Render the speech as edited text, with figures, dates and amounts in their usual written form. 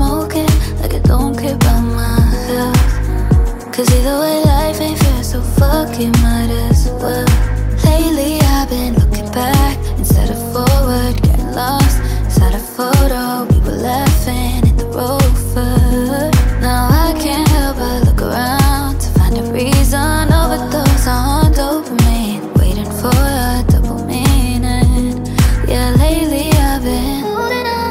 smoking like I don't care about my health. Cause either way life ain't fair, so fuck it, might as well. Lately